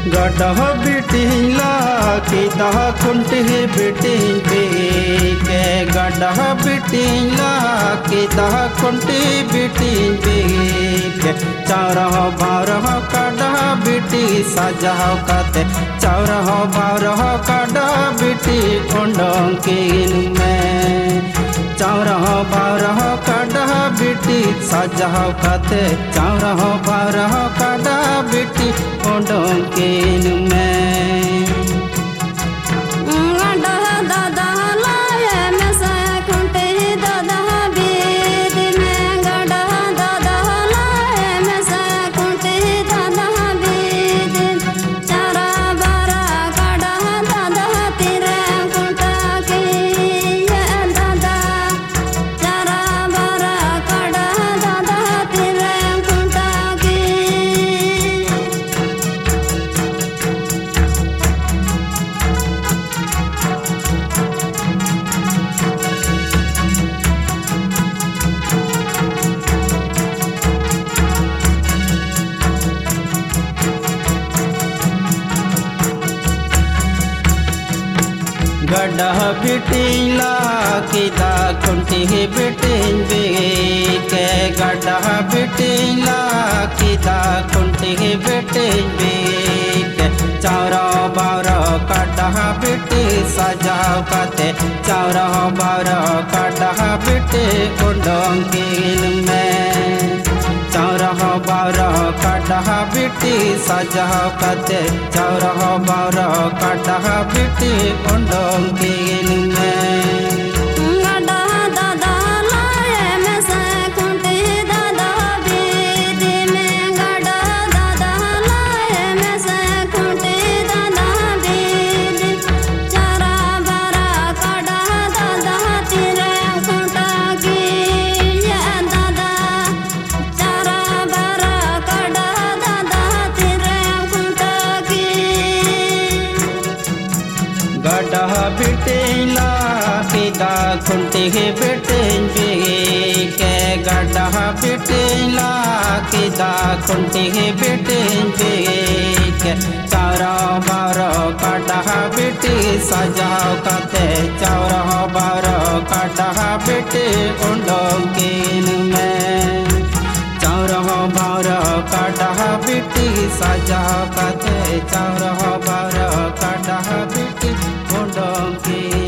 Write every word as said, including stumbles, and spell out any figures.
गडह बिटिला के दह कुंटे बिटिन के गडह बिटिला के दह कुंटे बिटिन के चारह बारह काडह बिटी सजाह कते चारह बारह काडह बिटी कुंडों के में चारह बारह काडह बिटी सजाह कते चारह बारह काडह बिटी कुंडों के में गडह बिटिला की दा कुंटी बिटिन के गडह बिटिला की दा कुंटी बिटिन के चारह बारह काडह बिटी सजाओ कते चारह बारह काडह बिटी कुंडों के में चारह बारह काडह बिटी सजाओ कते चारह बारह काडह बिटी कुंडों के में गडह बिटिला की दा कुंटी बिटिन के गडह बिटिला की दा कुंटी बिटिन के चारह बारह काडह बिटी सजाओ कते चारह बारह काडह बिटी कुंडों के में चारह बारह काडह बिटी सजाओ कते चारह बारह काडह बिटी कुंडों के